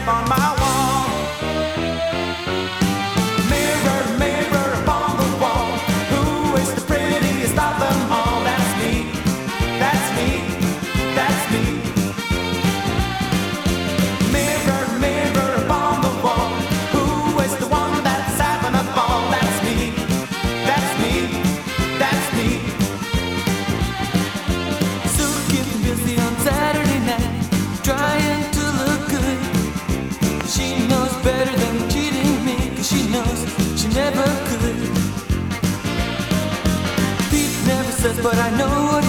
on my wall. Mirror, mirror upon the wall, who is the prettiest of them all? That's me, that's me, that's me. Mirror, mirror upon the wall, who is the one that's having a ball? That's me, that's me, that's me. So getting busy on Saturday night, trying to look good. She knows better than cheating me, 'cause she knows she never could. Pete never says, but I know what